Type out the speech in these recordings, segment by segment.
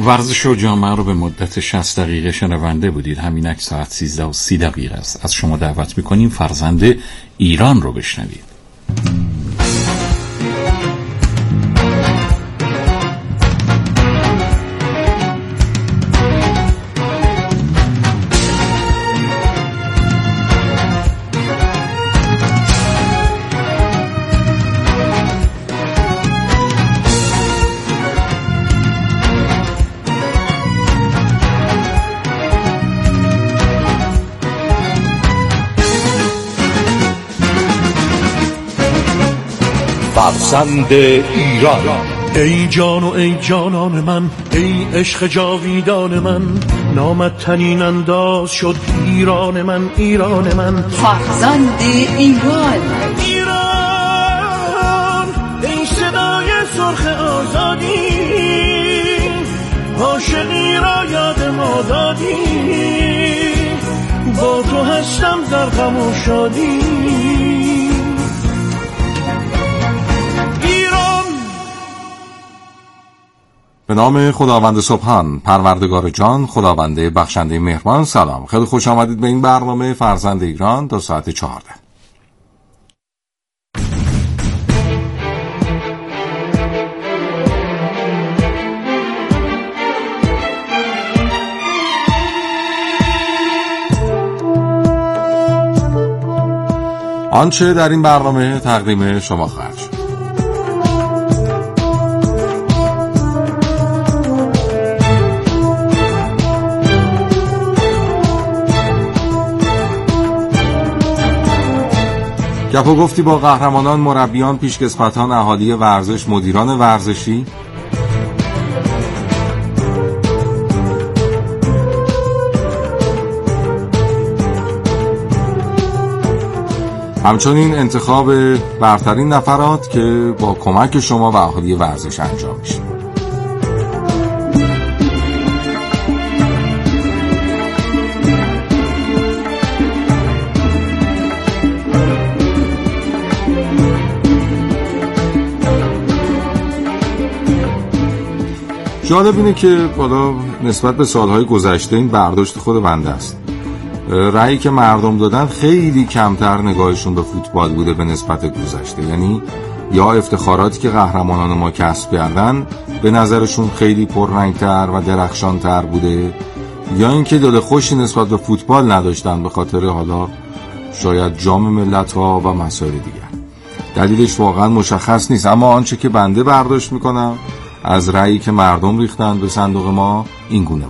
ورزش و جامعه رو به مدت 60 دقیقه شنونده بودید. همینک ساعت 13:30 است. از شما دعوت میکنیم فرزند ایران رو بشنوید. فرزند ایران. ای جان و ای جانان من، ای عشق جاویدان من، نامت تنین انداز شد ایران من، ایران من. فرزند ایران. ایران ای صدای سرخ آزادی، عاشقی را یاد ما دادی، با تو هستم در غم و شادی. به نام خداوند سبحان، پروردگار جان، خداوند بخشنده مهربان. سلام، خیلی خوش آمدید به این برنامه فرزند ایران تا ساعت 14. آنچه در این برنامه تقدیم شما خواهد شد: گپ و گفتی با قهرمانان، مربیان، پیشکسوتان، اهالی ورزش، مدیران ورزشی. همچنین انتخاب برترین نفرات که با کمک شما و اهالی ورزش انجام میشه. جالب اینه که بالا نسبت به سالهای گذشته این برداشت خود بنده است. رأیی که مردم دادن خیلی کمتر نگاهشون به فوتبال بوده به نسبت گذشته. یعنی یا افتخاراتی که قهرمانان ما کسب کردن به نظرشون خیلی پررنگتر و درخشانتر بوده، یا اینکه دل خوشی نسبت به فوتبال نداشتن به خاطر حالا شاید جام ملت‌ها و مسائل دیگر. دلیلش واقعا مشخص نیست، اما آنچه که بنده برداشت میکنم از رأیی که مردم ریختن به صندوق ما این گونه بود.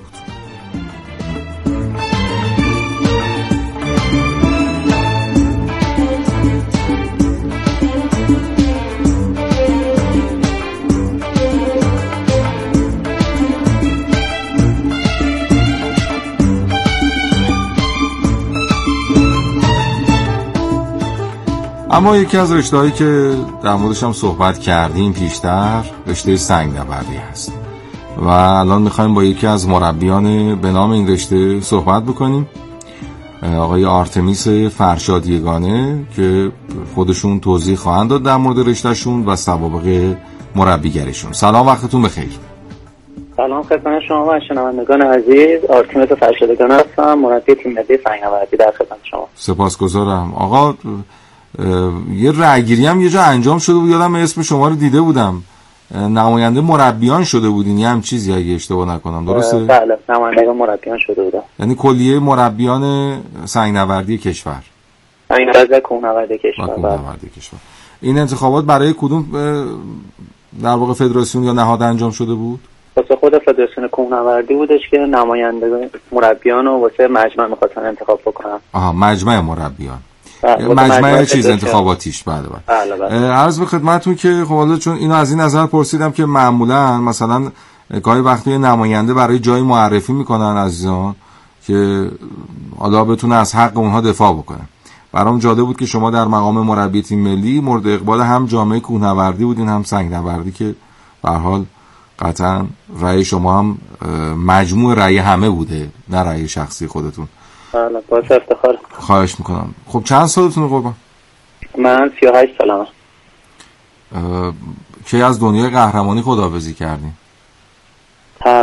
اما یکی از رشته‌هایی که در موردش هم صحبت کردیم پیشتر، رشته سنگ‌نوردی هست و الان می‌خوایم با یکی از مربیان به نام این رشته صحبت بکنیم، آقای آرتمیس فرشادیگانه، که خودشون توضیح خواهند داد در مورد رشتهشون و سوابق مربیگریشون. سلام، وقتتون بخیر. سلام خدمت شما و شنوندگان عزیز. آرتمیس فرشادیگانه هستم، مربی تیم ملی سنگ‌نوردی در خدمت شما. سپاسگزارم. آقا یه رأیگیری هم یه جا انجام شده بود، یادم اسم شما رو دیده بودم، نماینده مربیان شده بودین، یه هم چیزی اگه اشتباه نکنم، درسته؟ بله، نماینده مربیان شده بودم. یعنی کلیه مربیان سنگ‌نوردی کشور. سنگ‌نوردی کوهنوردی کشور. این انتخابات برای کدوم در واقع فدراسیون یا نهاد انجام شده بود؟ واسه خود فدراسیون کوهنوردی بودش که نماینده مربیان رو واسه مجمع می‌خواستن انتخاب بکنن. مجمع مربیان. مجمع چیز انتخاباتیش. بله. عرض به خدمتتون که خب حالا چون اینو از این نظر پرسیدم که معمولا مثلا گاهی وقتی نماینده برای جای معرفی میکنن عزیزان که حالا بتونه از حق اونها دفاع بکنه. برام جالب بود که شما در مقام مربی تیم ملی مورد اقبال هم جامعه کوهنوردی بودین هم سنگ‌نوردی، که به هر حال قطعا رأی شما هم مجموع رأی همه بوده، نه رأی شخصی خودتون. بله، باعث افتخار. خواهش میکنم. خب چند سالتونه قربان؟ من 38 سالمه. کی از دنیای قهرمانی خداحافظی کردین؟ تقریبا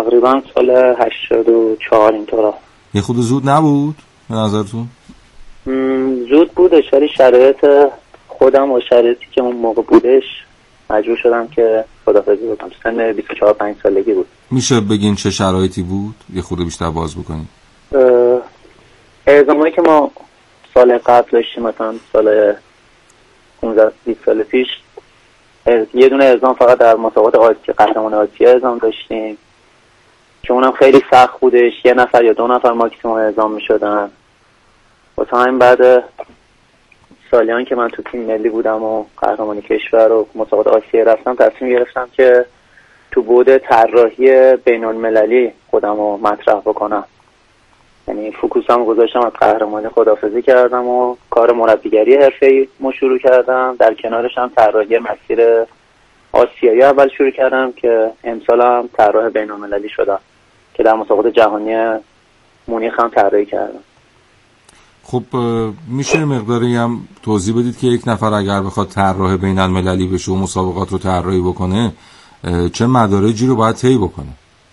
تقریبا سال 84 اینطورا. یه خود زود نبود به نظرتون؟ زود بودش، ولی شرایط خودم و شرایطی که اون موقع بودش مجبور شدم که خدافظی بکنم. سن 24-25 سالگی بود. میشه بگین چه شرایطی بود؟ یه خود بیشتر باز بکنید. اعزامایی که ما سال قبل داشتیم، مثلا سال 15-20 سال پیش یه دونه اعزام فقط در مسابقات آسیا، قهرمان آسیا اعزام داشتیم که اونم خیلی سخت بودش. 1 نفر یا 2 نفر ماکسیموم اعزام میشدن. واسه همین بعد سالیان که من تو تیم ملی بودم و قهرمانی کشور و مسابقات آسیا رفتم، تصمیم گرفتم که تو بعد طراحی بین‌المللی خودم رو مطرح بکنم. یعنی فوکوسم گذاشتم از قهرمانی، خداحافظی کردم و کار مربیگری حرفه‌ای شروع کردم. در کنارش هم طراحی مسیر آسیایی اول شروع کردم که امسال هم طراح بین‌المللی شدم که در مسابقات جهانی مونیخ هم طراحی کردم. خب میشه مقداری هم توضیح بدید که یک نفر اگر بخواد طراح بین‌المللی بشه و مسابقات رو طراحی بکنه چه مدارجی رو باید طی بکنه؟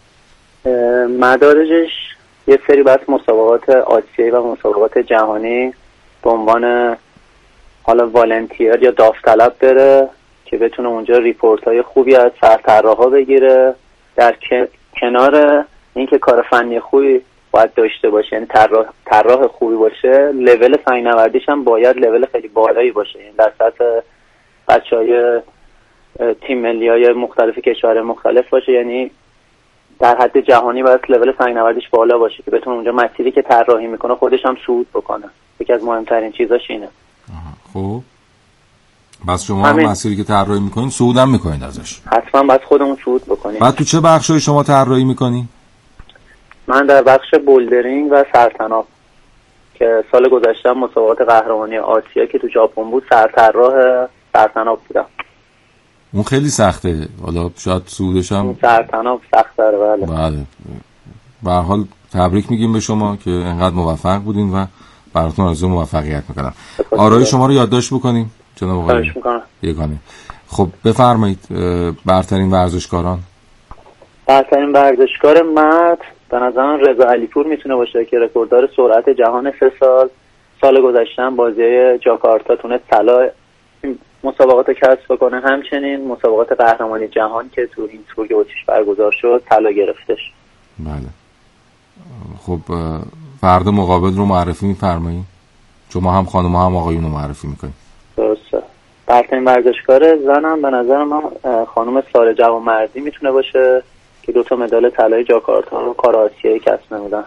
مدارجش یه سری بس مسابقات آسیایی و مسابقات جهانی به عنوان حالا والنتیر یا داوطلب بره که بتونه اونجا ریپورت‌های خوبی از سرطراحا بگیره. در کنار اینکه کار فنی خوبی باید داشته باشه، یعنی طراح خوبی باشه، لول فنی‌نوردیش هم باید لول خیلی بالایی باشه. یعنی در سطح بچهای تیم ملی‌های مختلف کشورهای مختلف باشه، یعنی در حد جهانی باید لول فنی‌نوردیش بالا باشه که بتونه اونجا مسیری که طراحی میکنه خودش هم صعود بکنه. یکی از مهمترین چیزاش اینه. خب بس شما هم مسیری که طراحی میکنین صعود هم میکنین ازش؟ حتما باید خودمون صعود بکنیم. بعد تو چه بخشای شما طراحی میکنین؟ من در بخش بولدرینگ و سرطناب که سال گذشته مسابقات قهرمانی آسیا که تو ژاپن بود سرطراح سرطناب بودم. اون خیلی سخته، حالا شاید صعودش هم سرطناب سخت داره. بله. به هر حال تبریک میگیم به شما که انقدر موفق بودین و براتون آرزوی موفقیت میکنم. آرای شما رو یادداشت بکنیم جناب آقای یگانه. خب بفرمایید برترین ورزشکاران. برترین ورزشکار مرد به نظرم رضا علیپور میتونه باشه که رکورددار سرعت جهان 3 سال گذشته بازی جاکارتا تونست طلا مسابقات کسب بکنه. همچنین مسابقات قهرمانی جهان که تو این تور اتریش برگزار شد طلا گرفتش. بله. خب فرد مقابل رو معرفی می‌فرمایید؟ چون ما هم خانم هم آقایون رو معرفی می‌کنیم. درسته. برترین ورزشکار زنم به نظر من خانم ساره جوانمردی میتونه باشه که 2 مدال طلای جاکارتا رو کار آسیایی کسب نمودن.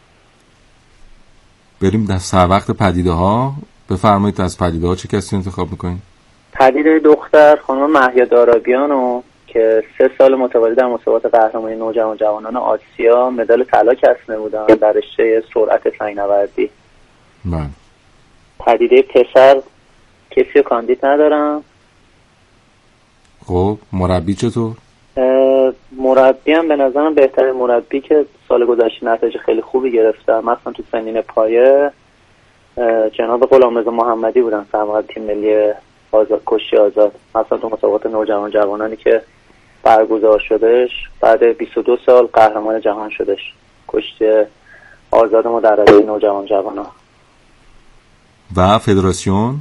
بریم در سر وقت پدیده‌ها. بفرمایید از پدیده‌ها چه کسی انتخاب می‌کنید؟ پدیده دختر خانم مهیا دارابیانو که 3 سال متوالی در مسابقات قهرمانی نوجوان جوانان آسیا مدال طلا کسب نمودن در رشته سرعت فنی‌نوردی. بله. پدیده پسر کسی کاندید ندارم. خب مربی چطور؟ مربی هم به نظرم بهترین مربی که سال گذشته نتایج خیلی خوبی گرفتن مثلا تو سنین پایه جناب غلامرضا محمدی بودن، سرمربی تیم ملی کشتی آزاد. مثلا تو مسابقات نوجوان جوانانی که برگزار شدش بعد 22 سال قهرمان جهان شدش کشتی آزاد ما در رده نوجوان جوانان. و فدراسیون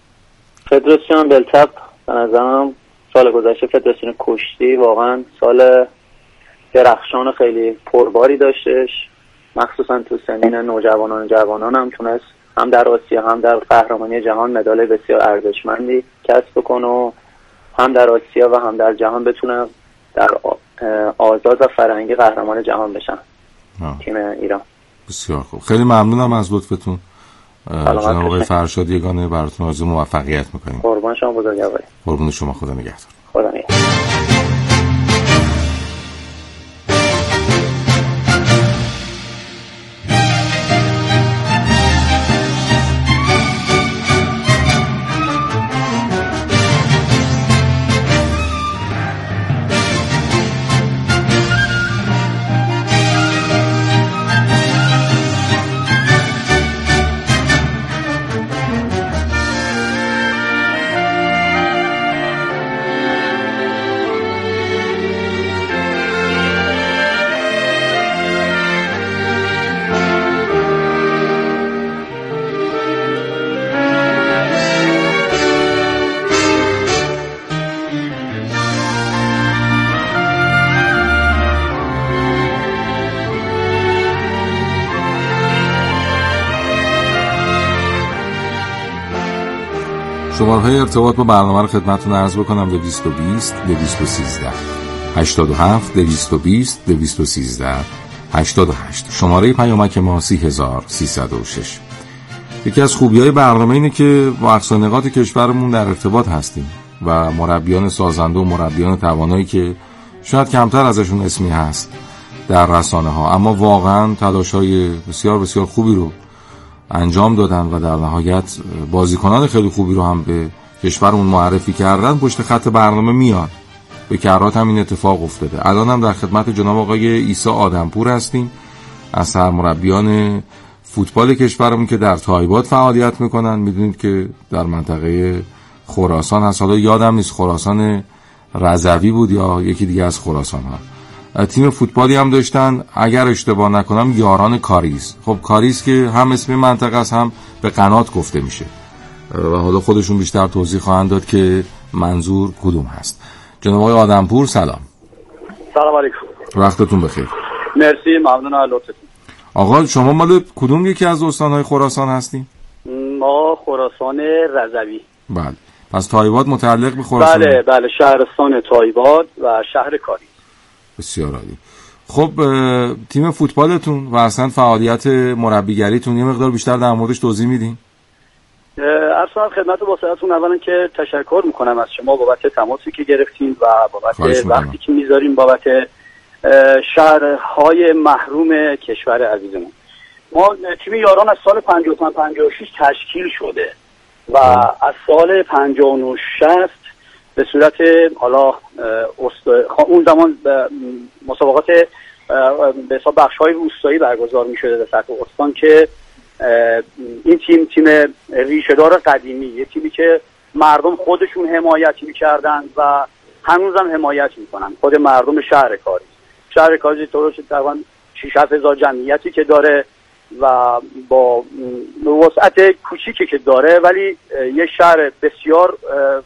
دلتپ به نظرم سال گذشته فدراسیون کشتی واقعا سال درخشان خیلی پرباری داشتش، مخصوصا تو سنین نوجوانان جوانان هم تونست هم در آسیا هم در قهرمانی جهان مدال بسیار ارزشمندی کسب کنه و هم در آسیا و هم در جهان بتونه در آزاد و فرهنگی قهرمان جهان بشن. تیم ایران. بسیار خوب، خیلی ممنونم از لطفتون جناب آقای فرشاد یگانه. براتون آرزوی موفقیت میکنیم. قربان شما بزرگواری. قربون شما، خدا نگهدار. خدا نگهدار. شماره‌های ارتباط با برنامه رو خدمتتون عرض بکنم: 220 213 87 220 213 88. شماره پیامک ما 30306. یکی از خوبی‌های برنامه اینه که با اقصا نقاط کشورمون در ارتباط هستیم و مربیان سازنده و مربیان توانایی که شاید کمتر ازشون اسمی هست در رسانه‌ها، اما واقعاً تلاش‌های بسیار بسیار خوبی رو انجام دادن و در نهایت بازیکنان خیلی خوبی رو هم به کشورمون معرفی کردن. پشت خط برنامه میاد. به کرات هم این اتفاق افتاده. الان هم در خدمت جناب آقای عیسی آدمپور هستیم از سرمربیان فوتبال کشورمون که در تایباد فعالیت میکنن. میدونید که در منطقه خراسان هست، حالا یادم نیست خراسان رضوی بود یا یکی دیگه از خراسان ها. تیم فوتبالی هم داشتن اگر اشتباه نکنم یاران کاریز. خب کاریز که هم اسم منطقه است هم به قنات گفته میشه و حالا خودشون بیشتر توضیح خواهند داد که منظور کدوم هست. جناب آقای آدمپور سلام. سلام علیکم. وقتتون بخیر. مرسی، ممنون از لطفتون. آقا شما مال کدوم یکی از استان‌های خراسان هستین؟ ما خراسان رضوی. بله. پس تایباد متعلق به خراسان؟ بله، شهرستان تایباد و شهر کاری. بسیار عالی. خب تیم فوتبالتون و اصلا فعالیت مربیگریتون یه مقدار بیشتر در موردش توضیح میدین؟ اصلا خدمت با سرتون اولا که تشکر میکنم از شما بابت تماسی که گرفتین و بابت وقتی که میذارین بابت شهرهای محروم کشور عزیزمون. ما تیم یاران از سال 55-56 تشکیل شده و از سال 59-60 به صورت حالا اون زمان مسابقات به حساب بخش‌های روستایی برگزار می‌شده در سطح استان که این تیم ریشه‌دار قدیمی، یه تیمی که مردم خودشون حمایت می‌کردن و هنوزم حمایت می‌کنن، خود مردم شهر کاری تقریباً 6-7 هزار جمعیتی که داره و با وسعت کوچیکی که داره، ولی یه شهر بسیار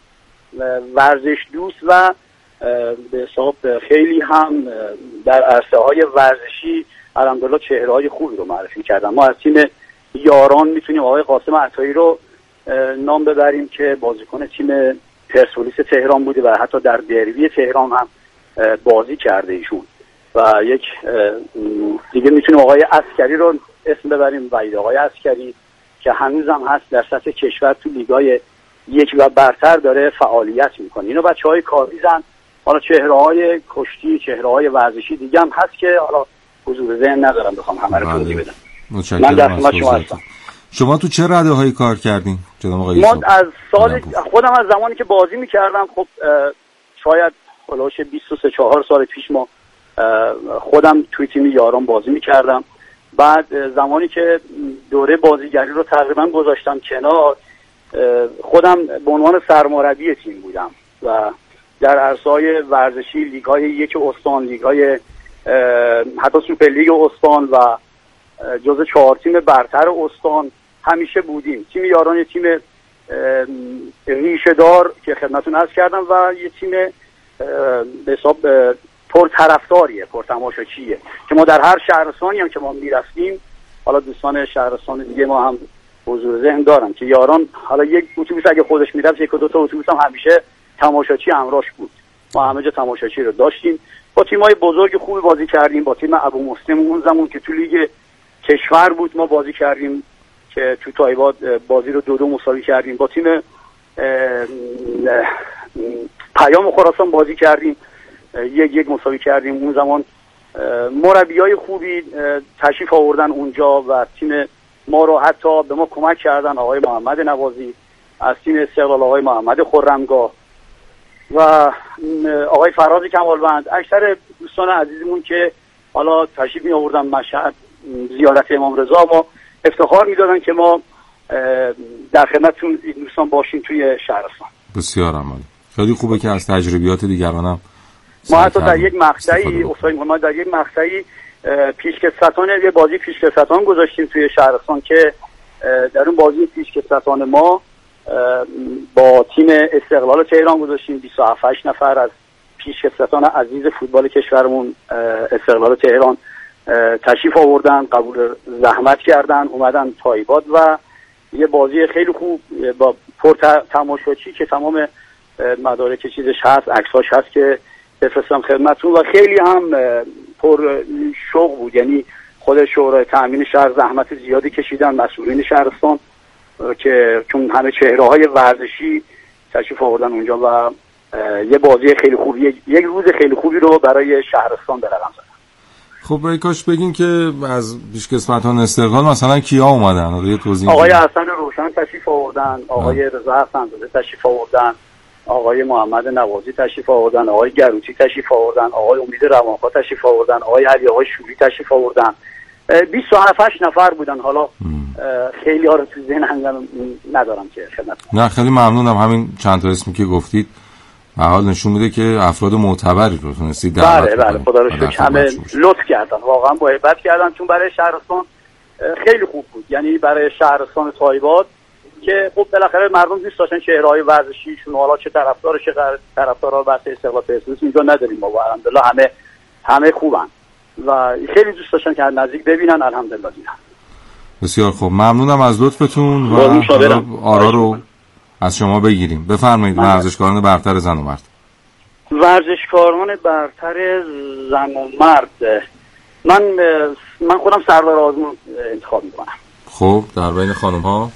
ورزش دوست و به حساب خیلی هم در عرصه‌های ورزشی الحمدلله چهره‌های خوبی رو معرفی کردن. ما از تیم یاران میتونیم آقای قاسم عطایی رو نام ببریم که بازیکن تیم پرسپولیس تهران بوده و حتی در دربی تهران هم بازی کرده ایشون. و یک دیگه میتونیم آقای عسکری رو اسم ببریم، وحید آقای عسکری که هنوزم هست در سطح کشور تو لیگای یک و برتر داره فعالیت میکنه. اینو بچه‌های کاریزن. حالا چهره‌های کشتی، چهره‌های ورزشی دیگه هم هست که حالا حضور ذهن ندارم بخوام همه رو توضیح بدم. من در خدمت شما هستم. شما تو چه رده-هایی کار کردین جناب آقای ما از سال خودم از زمانی که بازی میکردم، خب شاید هولوش 23-4 سال پیش ما خودم توی تیم یاران بازی میکردم. بعد زمانی که دوره بازیگری رو تقریبا گذاشتم کنار، خودم به عنوان سرمربی تیم بودم و در عرصه‌های ورزشی لیگ‌های یک استان، لیگ‌های حتی سوپر لیگ استان و جزو 4 تیم برتر استان همیشه بودیم. تیم یاران یه تیم ریشه‌دار که خدمتتون عرض کردم و یه تیم به حساب پرطرفداریه، پرتماشاچیه که ما در هر شهرستانی هم که ما میرفتیم، حالا دوستان شهرستان دیگه ما هم حضور ذهن دارن که یاران حالا یک اتوبوس اگه خودش میرفت، یک و دو تا اتوبوس هم همیشه تماشاچی همراهش بود. ما همه جا تماشاچی رو داشتیم. با تیم‌های بزرگ خوبی بازی کردیم. با تیم ابو مسلم اون زمان که تو لیگ کشور بود ما بازی کردیم که تو تایباد بازی رو 2-2 مساوی کردیم. با تیم پیام خراسان بازی کردیم، 1-1 مساوی کردیم. اون زمان مربیای خوبی تشریف آوردن اونجا و تیم ما رو حتی به ما کمک کردن. آقای محمد نوازی از تیم استقلال، آقای محمد خرمگاه و آقای فراز کمالوند، اکثر دوستان عزیزمون که حالا تشریف می آوردن مشهد زیارت امام رضا، ما افتخار می دادن که ما در خدمتتون دوستان باشیم توی شهرستان. بسیار عالی. خیلی خوبه که از تجربیات دیگرانم ما حتی در یک مقطعی ما در یک مقطعی پیشکسوتان، یه بازی پیشکسوتان گذاشتیم توی شهرستان که در اون بازی پیشکسوتان ما با تیم استقلال تهران گذاشتیم. 27 نفر از پیشکسوتان عزیز فوتبال کشورمون استقلال تهران تشریف آوردن، قبول زحمت کردن، اومدن تایباد و یه بازی خیلی خوب با تماشاچی که تمام مدارک چیزش هست، عکساش هست که بفرستم خدمتتون و خیلی هم پر شوق بود. یعنی خود شورای تأمین شهر زحمت زیادی کشیدن، مسئولین شهرستان که چون همه چهره‌های ورزشی تشریف آوردن اونجا و یه بازی خیلی خوبی، یک روز خیلی خوبی رو برای شهرستان به رقم زدن. خب کاش بگین که از پیشکسوتان استقلال مثلا کیا اومدن؟ یه توضیح آقای حسن روشن تشریف آوردن، آقای رضا حسن‌زاده تشریف آوردن، آقای محمد نوازی تشریف آوردن، آقای گروچی تشریف آوردن، آقای امید روانخواه تشریف آوردن، آقای علی آقای شوری تشریف آوردن. 27 نفر بودن. حالا خیلی ها رو تو ذهنم ندارم که خدمت. نه خیلی ممنونم. همین چند تا اسمی که گفتید به حال نشون میده که افراد معتبری رو تونستید دعوت کنید. بله خدا رو شکر همه لطف کردن، واقعا محبت کردن، چون برای شهرستان خیلی خوب بود. یعنی برای شهرستان تایباد که خب بالاخره مردم دوست داشتن چهره‌های ورزشیشون، حالا چه طرفدار چه طرفدارا بحث استقلال پرسپولیس اینجا نداریم ما، الحمدلله همه خوبن و خیلی دوست داشتن که نزدیک ببینن. الحمدلله دیدن. بسیار خوب، ممنونم از لطفتون و آرا رو از شما بگیریم. بفرمایید. ورزشکاران برتر زن و مرد. ورزشکاران برتر زن و مرد، من خودم سردار آزمون انتخاب میکنم. خب در بین خانم ها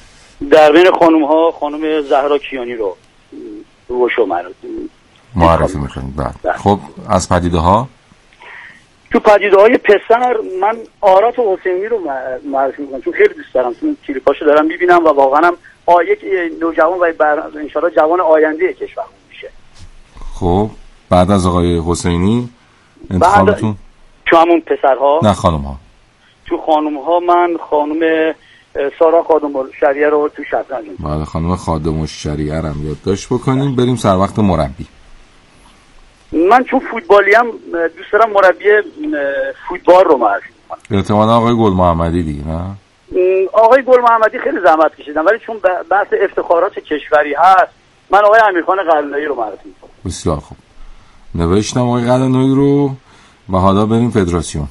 خانم زهرا کیانی رو روشو معرفی میکنید. بعد خب از پدیده ها، تو پدیده های پسر من آرات و حسینی رو معرفی میکنم، چون خیلی دوست دارم، چون کلیپاشو دارم میبینم و واقعا هم یک نوجوان و انشالله جوان آینده کشور میشه. خب بعد از آقای حسینی انتخابتون؟ تو همون پسرها؟ نه خانم ها. تو خانم ها من خانم سارا خادم الشریعه رو تو شطرنج. بله خانم خادم الشریعه رو یادداشت بکنیم. بریم سر وقت مربی. من چون فوتبالیم دوست دارم مربی فوتبال رو معرفی کنم. احتمالاً آقای گل محمدی دیگه. نه آقای گل محمدی خیلی زحمت کشیدن، ولی چون بحث افتخارات کشوری هست من آقای امیرخان قلعه‌نویی رو معرفی می‌کنم. بسیار خوب، نوشتم آقای قلعه‌نویی رو. و حالا بریم فدراسیون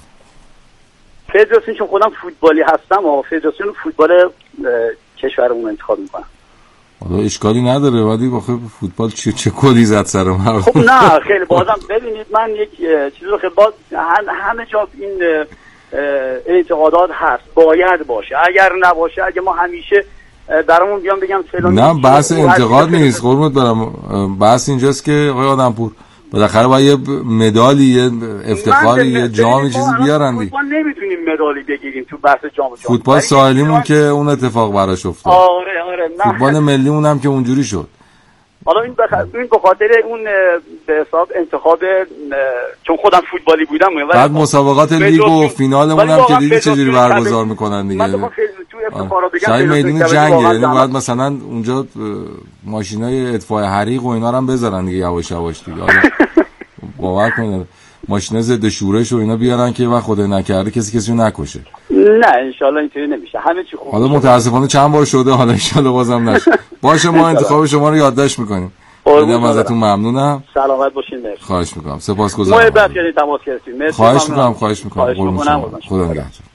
چون خودم فوتبالی هستم و فدراسیون فوتبال کشورمون انتخاب می‌کنم. حالا اشکالی نداره، ولی واقعا فوتبال چه کلی زد سر من. خب نه خیلی بازم ببینید، من یک چیزی رو که همه جا این اعتقادات هست باید باشه، اگر نباشه، اگه ما همیشه برامون بیان بگم فلان. نه بحث انتقاد نیست قربونت برم، بحث اینجاست که آقای آدمپور بالاخره باید یه مدالی، یه افتخاری، یه جامی چیزی بیارن دیگه. فوتبال نمیتونیم مدالی بگیریم تو بحث جام جهانی. فوتبال ساحلیمون که اون اتفاق براش افتاد. آره فوتبال ملیمون هم که اونجوری شد. حالا این به خاطر اون به حساب انتخاب، چون خودم فوتبالی بودم. بعد مسابقات لیگ و فینالمون هم که دیدی چجوری برگزار میکنن دیگه. شاید میدون جنگه، یعنی باید مثلا اونجا ماشینای اطفای حریق و اینا رو هم بذارن دیگه یواش یواش دیگه. باور کنید ماشینا ضد شورش و اینا بیارن که وقت خدای نکرده کسی رو نکشه. نه انشالله اینطوری نمیشه، همه چی خوب. حالا متاسفانه چند بار شده، حالا انشالله بازم نشه. باشه ما انتخاب شما رو یادداشت میکنیم. خیلی ازتون ممنونم. سلامت باشین. مرسی. خواهش میکنم. سپاسگزارم. محبت کردید، تماس گرفتید. خواهش میکنم. خدا نگهدار.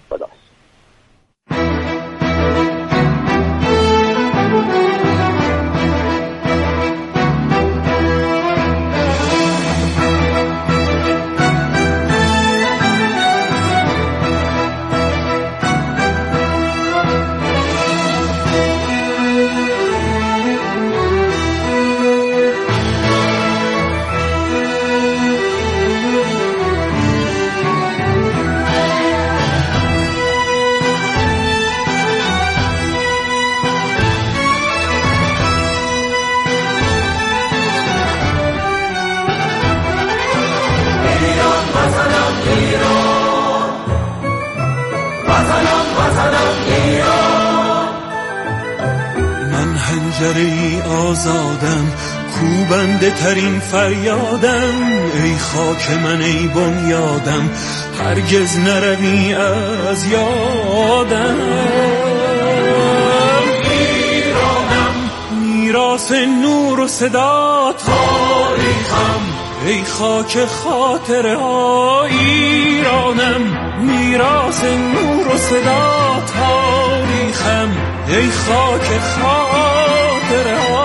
پنجره آزادم، کوبنده ترین فریادم، ای خاک من ای بنیادم، هرگز نروی از یادم. ایرانم میراث نور و صدا تاریخم، ای خاک خاطره ها. ایرانم میراث نور و صدا تاریخم، ای خاک خاطره ها.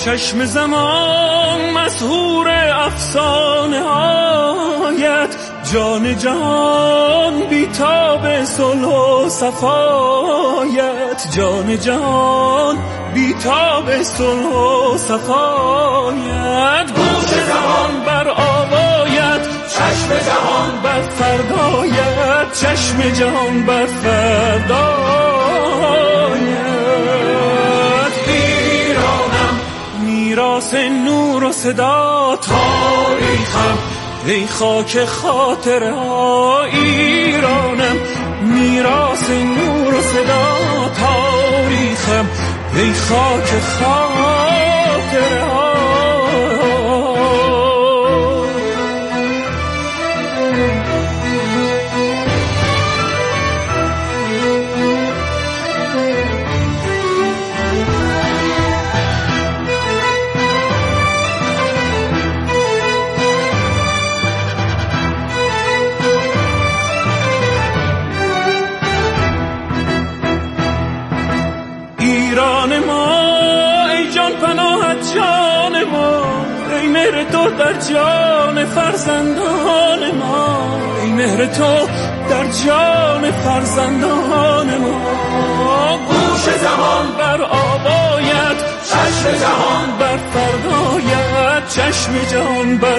چشم زمان مسحور افسانه هایت، جان جهان بیتاب صلح و صفایت، جان جهان بیتاب صلح و صفایت. گوش زمان بر آوایت، چشم جهان بر فردایت، چشم جهان بر فردایت. ایرانم میراث نور و صدا، تاریخم ای خاک خاطره ها. ایرانم میراث نور و صدا، تاریخم ای خاک خاطره ها. ایران ما ای جان پناهت جان ما، ای مهر تو در جان فرزندان ما، ای مهر تو در جان فرزندان ما. گوش زمان بر آوایت، چشم جهان بر فردایت، چشم جهان بر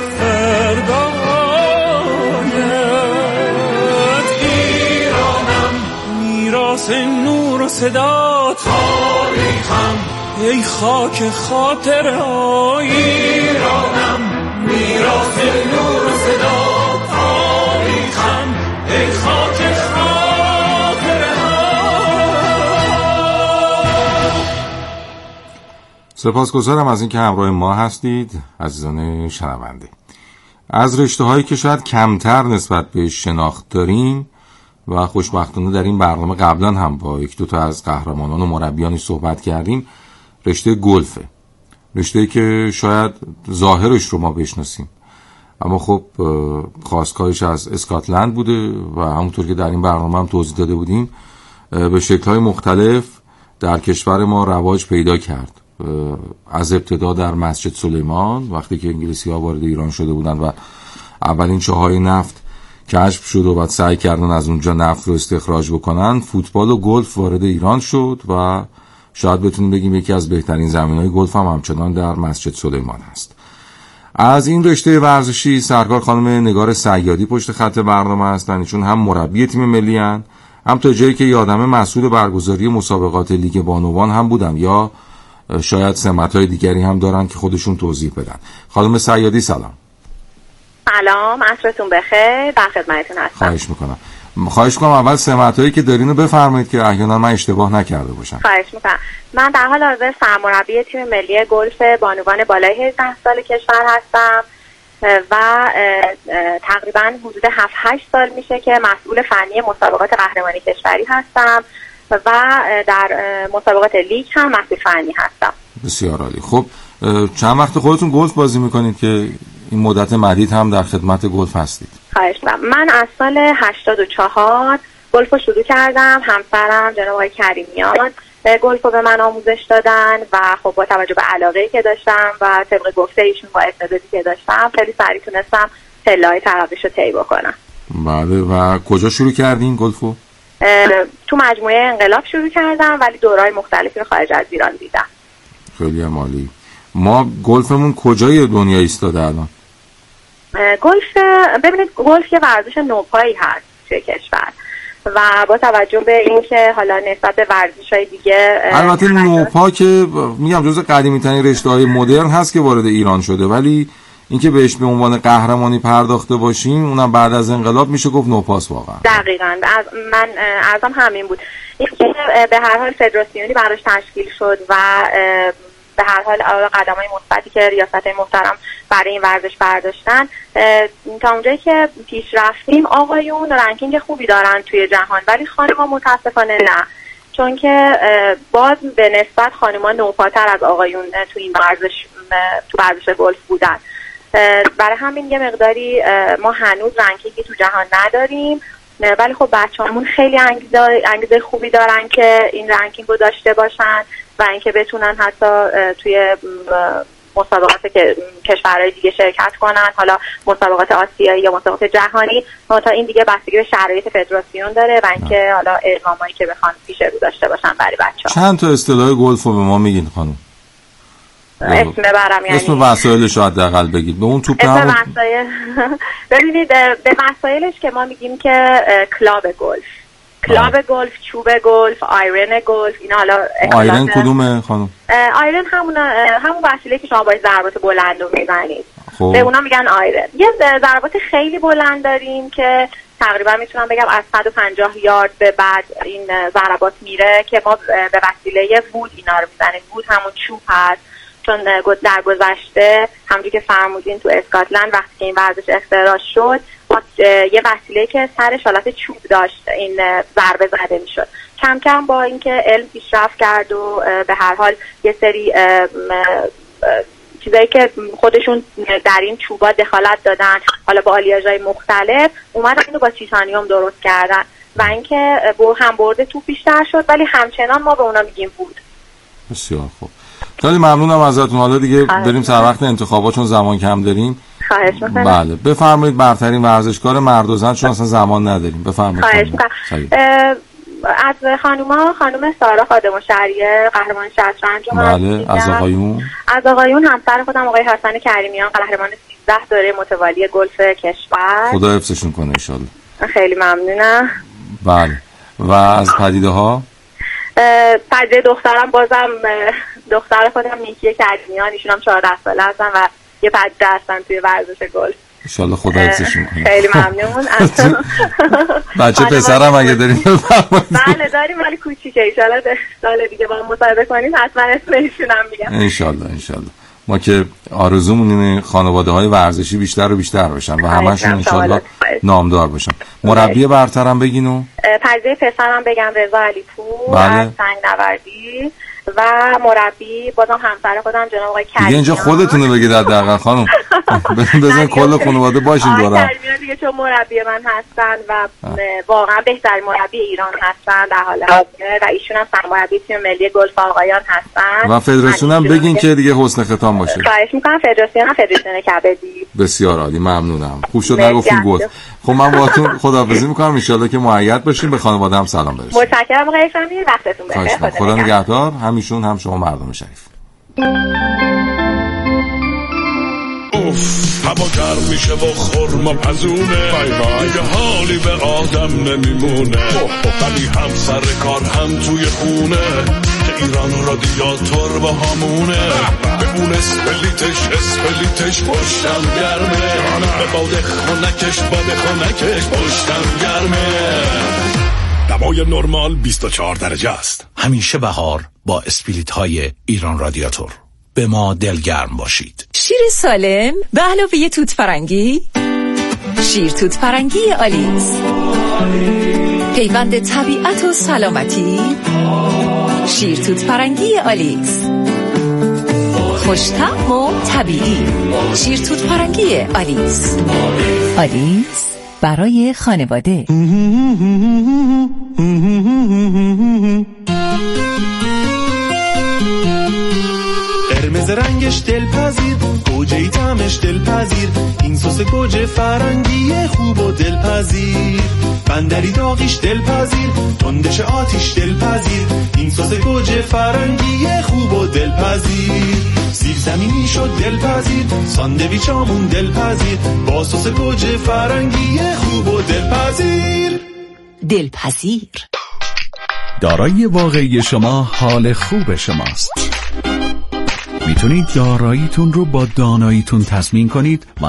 فردایت. ایرانم میراث نور و صدا، تاریخم ای خاک خاطره ها. ایرانم میراث نور و صدا، تاریخم ای خاک خاطره ها. سپاسگزارم از اینکه همراه ما هستید عزیزان شنونده. از رشته هایی که شاید کمتر نسبت به شناخت داریم و خوشبختانه در این برنامه قبلا هم با یک دو تا از قهرمانان و مربیانی صحبت کردیم، رشته گلفه. رشته‌ای که شاید ظاهرش رو ما بشناسیم اما خب خواستگاهش از اسکاتلند بوده و همونطور که در این برنامه هم توضیح داده بودیم به شکل‌های مختلف در کشور ما رواج پیدا کرد. از ابتدا در مسجد سلیمان وقتی که انگلیسی‌ها وارد ایران شده بودند و اولین چاهای نفت کشف شد و بعد سعی کردن از اونجا نفت رو استخراج بکنن، فوتبال و گلف وارد ایران شد و شاید بتونیم بگیم یکی از بهترین زمین‌های گلف هم همچنان در مسجد سلیمان هست. از این رشته ورزشی سرکار خانم نگار صیادی پشت خط برنامه هستن. ایشون هم مربی تیم ملی ان، هم تا جایی که یادمه مسئول برگزاری مسابقات لیگ بانوان هم بودن، یا شاید سمت‌های دیگری هم دارن که خودشون توضیح بدن. خانم صیادی سلام. سلام، عصرتون بخیر، در خدمتتون هستم. خواهش میکنم اول سمت‌هایی که دارین رو بفرمایید که احیانا من اشتباه نکرده باشم. خواهش میکنم. من در حال حاضر سرمربی تیم ملی گلف بانوان بالای 18 سال کشور هستم و تقریبا حدود 7-8 سال میشه که مسئول فنی مسابقات قهرمانی کشوری هستم و در مسابقات لیگ هم مسئول فنی هستم. بسیار عالی. خب چند وقت خودتون گلف بازی میکنید که این مدت مدید هم در خدمت گلف هستید؟ خواهش می‌کنم. من از سال 84 گلف رو شروع کردم. همسرم جناب آقای کریمیان گلف رو به من آموزش دادن و خب با توجه به علاقه‌ای که داشتم و طبق گفته ایشون با استعدادی که داشتم خیلی سریع تونستم پله‌های ترقیش رو طی بکنم. بله. و کجا شروع کردین گلف رو؟ تو مجموعه انقلاب شروع کردم ولی دوره‌های مختلفی رو خارج از ایران دیدم. خیلی عالی. ما گلفمون کجای دنیا ایستاده الان؟ ببینید گلف یه ورزش نوپایی هست توی کشور و با توجه به اینکه حالا نسبت به ورزش‌های دیگه البته نوپا که میگم جزء قدیمی‌ترین رشته‌های مدرن هست که وارد ایران شده، ولی اینکه بهش به عنوان قهرمانی پرداخته باشیم اونم بعد از انقلاب میشه گفت نوپاس واقعا. دقیقاً. من عرضم همین بود. اینکه به هر حال فدراسیونی براش تشکیل شد و به هر حال قدم‌های مثبتی که ریاست محترم برای این ورزش برداشتن تا اونجایی که پیش رفتیم آقایون رنکینگ خوبی دارن توی جهان ولی خانم‌ها متاسفانه نه، چون که باز به نسبت خانم‌ها نوپاتر از آقایون تو این ورزش گلف بودن. برای همین یه مقداری ما هنوز رنکینگی تو جهان نداریم ولی خب بچه‌هامون خیلی انگیزه خوبی دارن که این رنکینگ رو داشته باشن و اینکه بتونن حتی توی مسابقات که کشورهای دیگه شرکت کنن، حالا مسابقات آسیایی یا مسابقات جهانی. تا این دیگه بستگی به شرایط فدراسیون داره و اینکه حالا اقدامایی که بخوان پیش رو داشته باشن برای بچه‌ها. چند تا اصطلاح گلف رو به ما میگین خانم؟ اسم برام یعنی اسم وسایلش رو حداقل بگید. به اون توپ اسم وسایل ببینید به وسایلش که ما میگیم که کلاب گلف، کلاب گلف، چوب گلف، آیرن گلف. اینا حالا آیرن کدومه خانم؟ آیرن همون وسیله که شما با ضربات بلند رو میزنید. به اونا میگن آیرن. یه ضربات خیلی بلند داریم که تقریبا میتونم بگم از 150 یارد به بعد این ضربات میره که ما به وسیله وود اینا رو میزنیم. وود همون چوب هست، چون در گذشته همونجوری که فرمودین تو اسکاتلند وقتی که این ورزش اختراع شد یه وسیله که سرش حالت چوب داشت این ضربه زده میشد. کم کم با اینکه علم پیشرفت کرد و به هر حال یه سری چیزایی که خودشون در این چوبا دخالت دادن، حالا با آلیاژهای مختلف اومدن اینو با تیتانیوم درست کردن و اینکه هم برد توپ بیشتر شد، ولی همچنان ما به اونا میگیم بود. بسیار خوب، خیلی ممنونم ازتون. حالا دیگه بریم سر وقت انتخابات چون زمان کم داریم. خواهش می‌کنم. بله بفرمایید. برترین ورزشکار مرد و زن چون اصلا زمان نداریم. بفرمایید. خواهش می‌کنم. از خانم سارا خادم الشهریه قهرمان شطرنج. بله. از آقایون همسر خودم آقای حسن کریمیان قهرمان 13 دوره متوالی گلف کشور. خدا حفظشون کنه ان شاءالله. خیلی ممنونم. بله. و از پدیده‌ها پدیده دخترم بازم دختر خودم نیکی کریمیان، ایشون هم 14 ساله هستن و یه پدیده هستن توی ورزش گلف. انشالله خدا حفظشون کنه. خیلی ممنون. بچه پسرم اگه داریم بفرمایید. بله داریم ولی کوچیکه، انشالله سال دیگه با هم مصاحبه کنیم حتما اسمشون هم میگم. انشالله ما که آرزومون اینه خانواده‌های ورزشی بیشتر و بیشتر بشن و همشون انشالله نامدار باشن. مربی برترم بگینو؟ پرده پسرم بگم رضا علیپور از سنگنوردی و مربی بازم همسر خودم جناب آقای کریمیان. دیگه اینجا خودتونه بگید حداقل خانم. بزن کل خانواده باشین دورم. کریمیان دیگه چون مربی من هستن و واقعا بهترین مربی ایران هستن در حال حاضر و ایشون هم سرمربی تیم ملی گلف آقایان هستن. و فدراسیون هم بگین که دیگه حسن ختام باشه. خواهش می‌کنم. فدراسیون کبدی. بسیار عالی، ممنونم. خوب شد نگفتین گفت. خب من باهاتون خداحافظی می‌کنم، ان شاءالله که مؤید باشین. به خانواده هم سلام برسونید. متشکرم آقای فهمی، وقتتون بخیر. خدا نگهدار. همیشون هم شما مردم شریف. هوا گرم میشه و خرما پزونه، دیگه حالی به آدم نمیمونه، ولی هم سر کار هم توی خونه که ایران رادیاتور با همونه. به اون اسپلیتش پشتم گرمه، به باد خونکش پشتم گرمه. دمای نرمال 24 درجه است. همیشه بهار با اسپریت های ایران رادیاتور. به ما دلگرم باشید. شیر سالم به علاوه توت فرنگی. شیر توت فرنگی آلیس، پیوند طبیعت و سلامتی. شیر توت فرنگی آلیس، خوش‌طعم و طبیعی. شیر توت فرنگی آلیس. آلیس برای خانواده. قرمز رنگش دلپذیر، گوجه‌ای طعمش دلپذیر، این سس گوجه فرنگی خوب و دلپذیر. بندری داغیش دلپذیر، تندش آتیش دلپذیر، این سس گوجه فرنگی خوب و دلپذیر. سیب زمینی شد دلپذیر، ساندویچامون دلپذیر، با سس گوجه فرنگی خوب و دلپذیر. دلپذیر. دارایی واقعی شما حال خوب شماست. میتونید داراییتون رو با داناییتون تضمین کنید و